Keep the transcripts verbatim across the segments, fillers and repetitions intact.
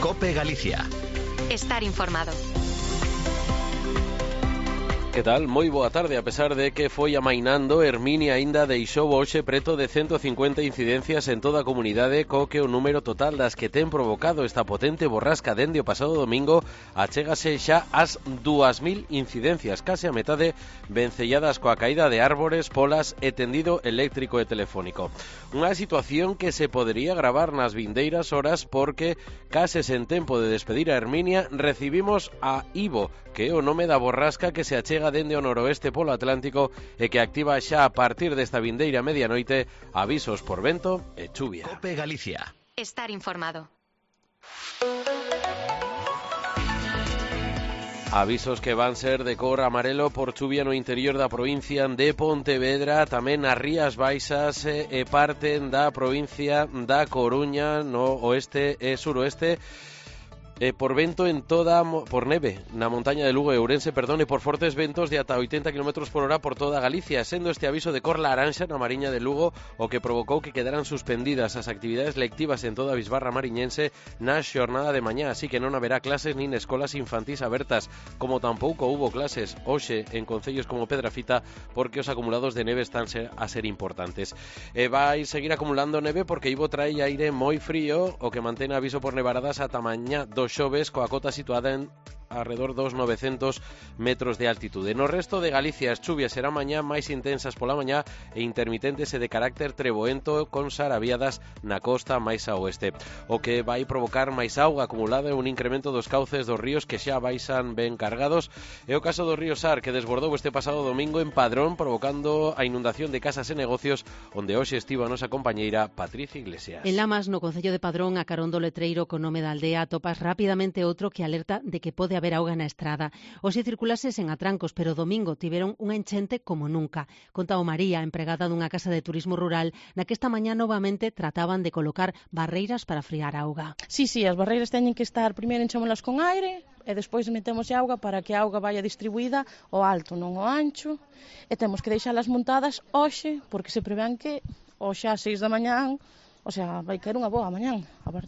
COPE Galicia. Estar informado. Que tal? Moi boa tarde. A pesar de que foi amainando, Herminia aínda deixou hoxe preto de ciento cincuenta incidencias en toda a comunidade, co que o número total das que ten provocado esta potente borrasca dende o pasado domingo achégase xa ás dúas mil incidencias, case a metade vencelladas coa caída de árbores, polas e tendido eléctrico e telefónico. Unha situación que se podería gravar nas vindeiras horas porque, case sen tempo de despedir a Herminia, recibimos a Ivo, que é o nome da borrasca que se achega dende o noroeste polo Atlántico e que activa xa a partir desta vindeira medianoite avisos por vento e chuvia. COPE Galicia. Estar informado. Avisos que van ser de cor amarelo por chuvia no interior da provincia de Pontevedra, tamén nas Rías Baixas e parte da provincia da Coruña no oeste e suroeste. Eh, por vento en toda, por neve na montaña de Lugo e Ourense, perdón, e por fortes ventos de ata oitenta kilómetros por hora por toda Galicia, sendo este aviso de cor laranxa na Mariña de Lugo o que provocou que quedaran suspendidas as actividades lectivas en toda a bisbarra mariñense na xornada de mañá, así que non haberá clases nin escolas infantís abertas, como tampouco hubo clases hoxe en concellos como Pedrafita porque os acumulados de neve están a ser importantes. E vai seguir acumulando neve porque Ivo trae aire moi frío, o que mantén aviso por nevaradas ata mañá do xoves coa cota situada en alrededor dos novecentos metros de altitude. No resto de Galicia as chuvias serán mañá máis intensas pola mañá e intermitentes e de carácter treboento con sarabiadas na costa máis a oeste, o que vai provocar máis auga acumulada e un incremento dos cauces dos ríos que xa baixan ben cargados. É o caso do río Sar, que desbordou este pasado domingo en Padrón, provocando a inundación de casas e negocios, onde hoxe estivo a nosa compañeira Patricia Iglesias. En Lamas, no concello de Padrón, a carón do letreiro con nome da aldea, atopas rapidamente outro que alerta de que pode haber auga na estrada. Hoxe circulase sen atrancos, pero domingo tiveron unha enchente como nunca. Contao María, empregada dunha casa de turismo rural, na que esta mañá novamente trataban de colocar barreiras para friar a auga. Sí, sí, as barreiras teñen que estar, primeiro enchémolas con aire e despois metemos auga para que a auga vaya distribuída ao alto, non ao ancho, e temos que deixalas montadas hoxe, porque se prevén que hoxe ás seis da mañán, o sea, vai caer unha boa mañán,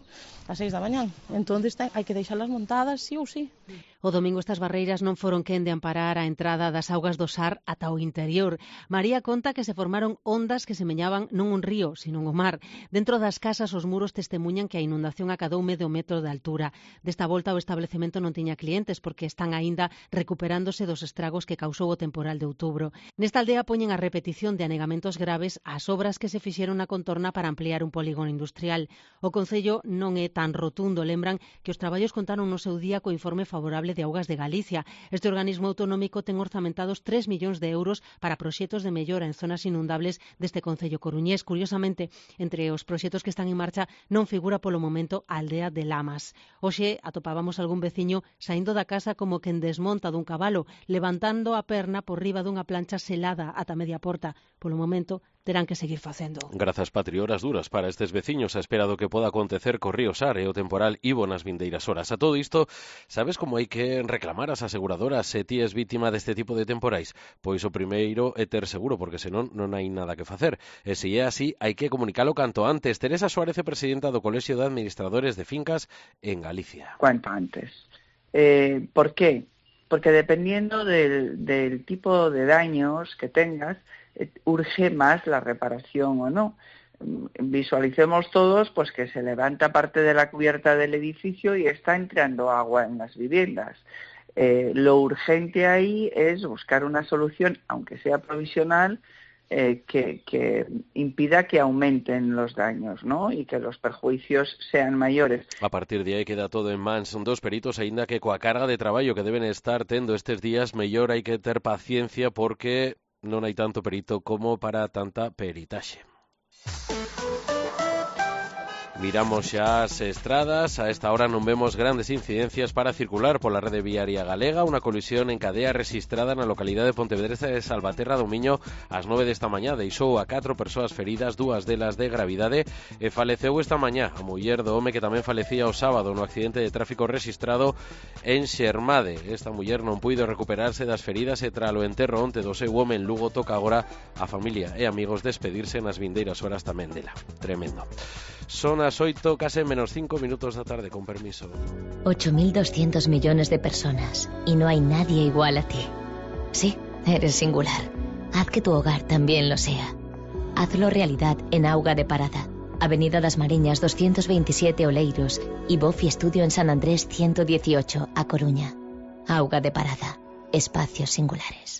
ás seis da mañán. Entón, hai que deixalas montadas, sí ou sí. O domingo estas barreiras non foron quen de amparar a entrada das augas do Sar ata o interior. María conta que se formaron ondas que semeñaban non un río, sino un mar. Dentro das casas os muros testemunhan que a inundación acadou medio metro de altura. Desta volta o establecemento non tiña clientes porque están aínda recuperándose dos estragos que causou o temporal de outubro. Nesta aldea poñen a repetición de anegamentos graves ás obras que se fixeron na contorna para ampliar un polígono industrial. O Concello non é tan rotundo, lembran que os traballos contaron no seu día co informe favorable de Augas de Galicia. Este organismo autonómico ten orzamentados tres millóns de euros para proxectos de mellora en zonas inundables deste concello coruñés. Curiosamente, entre os proxectos que están en marcha non figura polo momento a aldea de Lamas. Hoxe atopábamos algún veciño saindo da casa como quen desmonta dun cabalo, levantando a perna por riba dunha plancha selada ata media porta. Polo momento, terán que seguir facendo. Grazas, Patri. Horas duras para estes veciños a espera do que poda acontecer co río Sar e o temporal Ivo nas vindeiras horas. A todo isto, sabes como hai que reclamar as aseguradoras se ti es vítima deste tipo de temporais? Pois o primeiro é ter seguro, porque senón non hai nada que facer. E se é así, hai que comunicalo canto antes. Teresa Suárez é presidenta do Colexio de Administradores de Fincas en Galicia. Cuanto antes. Eh, ¿Por qué? Porque dependiendo del, del tipo de daños que tengas, urge más la reparación o no. Visualicemos todos pues que se levanta parte de la cubierta del edificio y está entrando agua en las viviendas. Eh, lo urgente ahí es buscar una solución, aunque sea provisional, eh, que, que impida que aumenten los daños, ¿no? Y que los perjuicios sean mayores. A partir de aí queda todo en mans dos peritos, aínda que coa carga de traballo que deben estar tendo estes días, mellor hai que ter paciencia porque non hai tanto perito como para tanta peritaxe. Miramos xa as estradas. A esta hora non vemos grandes incidencias para circular pola rede viaria galega. Unha colisión en cadea registrada na localidade de Pontevedresa de Salvaterra do Miño ás nove desta mañá deixou a catro persoas feridas, dúas delas de gravidade, e faleceu esta mañá a muller do home que tamén falecía o sábado no accidente de tráfico registrado en Xermade. Esta muller non puido recuperarse das feridas e tralo enterro onte do seu home en Lugo toca agora a familia e amigos despedirse nas vindeiras horas tamén dela. Tremendo. Son as oito, case menos cinco minutos da tarde, con permiso. ocho mil doscientos millones de personas y no hay nadie igual a ti. Sí, eres singular. Haz que tu hogar también lo sea. Hazlo realidad en Auga de Parada, Avenida das Mariñas doscientos veintisiete Oleiros y Bofi Estudio en San Andrés ciento dieciocho, A Coruña. Auga de Parada, espacios singulares.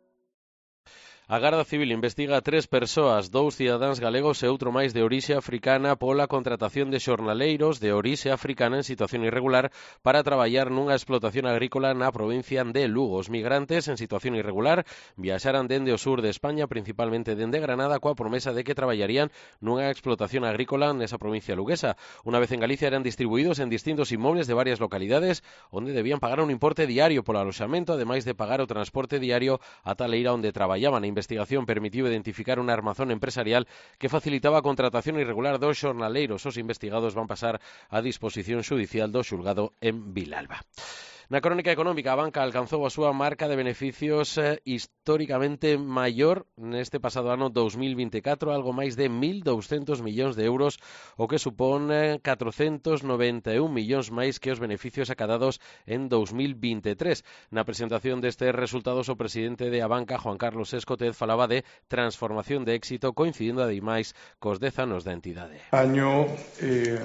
A Garda Civil investiga a tres persoas, dous cidadáns galegos e outro máis de orixe africana pola contratación de xornaleiros de orixe africana en situación irregular para traballar nunha explotación agrícola na provincia de Lugo. Os migrantes en situación irregular viaxaran dende o sur de España, principalmente dende Granada, coa promesa de que traballarían nunha explotación agrícola nesa provincia luguesa. Unha vez en Galicia eran distribuídos en distintos inmobles de varias localidades onde debían pagar un importe diario polo aloxamento, ademais de pagar o transporte diario ata a leira onde traballaban. A investigación permitiu identificar un armazón empresarial que facilitaba a contratación irregular dos xornaleiros. Os investigados van pasar a disposición xudicial do xulgado en Vilalba. Na crónica económica, a banca alcanzou a súa marca de beneficios eh, históricamente maior neste pasado ano dos mil veinticuatro, algo máis de mil douscentos millóns de euros, o que supón eh, catrocentos noventa e un millóns máis que os beneficios acadados en dos mil veintitrés. Na presentación destes resultados, o presidente de a banca, Juan Carlos Escotez, falaba de transformación de éxito, coincidindo ademais cos dez anos da entidade. Año eh...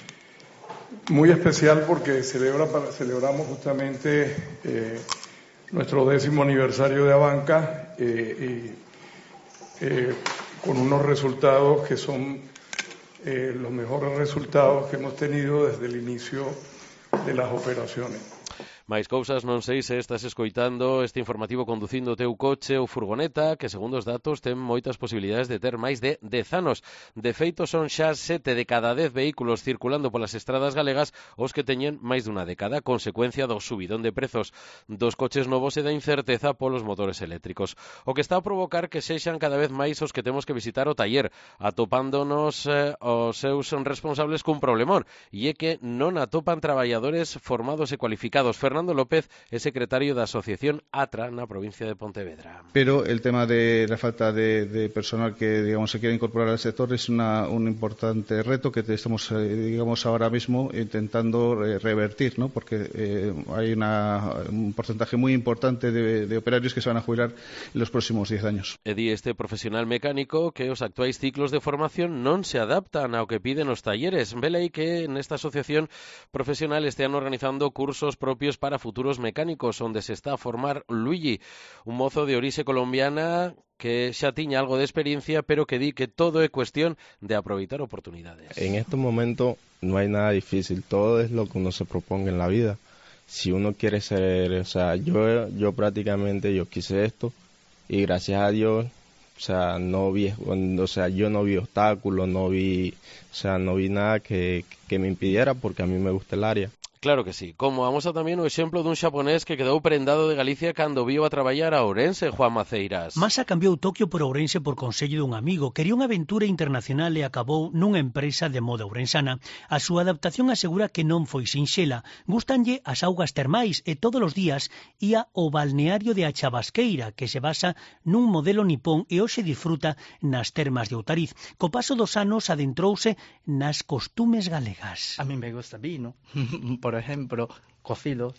muy especial porque celebra, celebramos justamente eh, nuestro décimo aniversario de Abanca eh, y, eh, con unos resultados que son eh, los mejores resultados que hemos tenido desde el inicio de las operaciones. Máis cousas, non sei se estás escoitando este informativo conducindo o teu coche ou furgoneta, que segundo os datos ten moitas posibilidades de ter máis de dez anos. De feito, son xa sete de cada dez vehículos circulando polas estradas galegas os que teñen máis dunha década, consecuencia do subidón de prezos dos coches novos e da incerteza polos motores eléctricos. O que está a provocar que sexan cada vez máis os que temos que visitar o taller, atopándonos eh, os seus responsables cun problemón, e é que non atopan traballadores formados e cualificados. Fernando Fernando López é secretario da Asociación ATRA na provincia de Pontevedra. Pero el tema de la falta de, de personal que digamos se quiere incorporar al sector es una, un importante reto que estamos eh, digamos ahora mismo intentando eh, revertir, ¿no? Porque eh, hay una, un porcentaje muy importante de, de operarios que se van a jubilar en los próximos diez años. E di este profesional mecánico que os actuais ciclos de formación non se adaptan ao que piden os talleres. Vele que nesta asociación profesional estean organizando cursos propios para para futuros mecánicos, onde se está a formar Luigi, un mozo de orixe colombiana que xa tiña algo de experiencia, pero que di que todo é cuestión de aproveitar oportunidades. En estos momentos no hay nada difícil, todo es lo que uno se proponga en la vida. Si uno quiere ser, o sea, yo, yo prácticamente yo quise esto y gracias a Dios, o sea, no vi, o sea, yo no vi obstáculos, no vi, o sea, no vi nada que, que me impidiera porque a mí me gusta el área. Claro que sí. Como amosa tamén o exemplo dun xaponés que quedou prendado de Galicia cando viu a traballar a Ourense, Juan Maceiras. Masa cambiou Tokio por Ourense por consello dun amigo. Quería unha aventura internacional e acabou nunha empresa de moda ourensana. A súa adaptación asegura que non foi sinxela. Gústanlle as augas termais e todos os días ía ao balneario de Achabasqueira, que se basa nun modelo nipón e hoxe disfruta nas termas de Outariz. Co paso dos anos adentrouse nas costumes galegas. A mí me gusta vino. Por ejemplo, cocidos,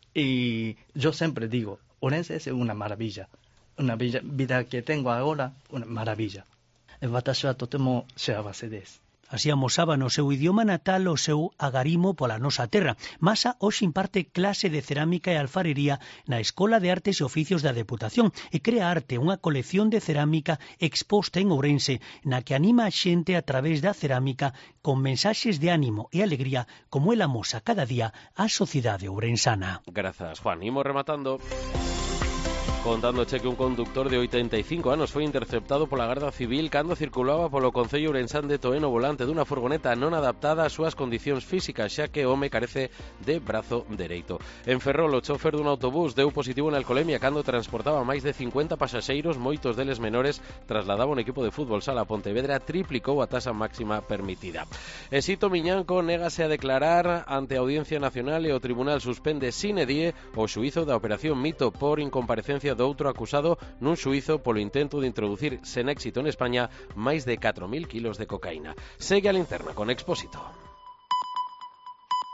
y yo siempre digo, Ourense es una maravilla, una vida, vida que tengo ahora, una maravilla. Watashi wa totemo幸せです. Así amosaba no seu idioma natal o seu agarimo pola nosa terra. Masa hoxe imparte clase de cerámica e alfarería na Escola de Artes e Oficios da Deputación e crea arte, unha colección de cerámica exposta en Ourense, na que anima a xente a través da cerámica con mensaxes de ánimo e alegría como el amosa cada día a sociedade ourensana. Grazas, Juan. Imos rematando contándoche que un conductor de oitenta e cinco anos foi interceptado pola Garda Civil cando circulaba polo concello ourensán de Toén ao volante dunha furgoneta non adaptada ás súas condicións físicas, xa que o home carece de brazo dereito. En Ferrol, o chofer dun autobús deu positivo na alcolemia cando transportaba máis de cincuenta pasaxeiros, moitos deles menores, trasladaba un equipo de fútbol sala. Pontevedra triplicou a taxa máxima permitida. E Sito Miñanco négase a declarar ante a Audiencia Nacional e o Tribunal suspende sine die o xuízo da Operación Mito por incomparecencia do outro acusado nun xuízo polo intento de introducir sen éxito en España máis de catro mil kilos de cocaína. Segue a linterna con Expósito.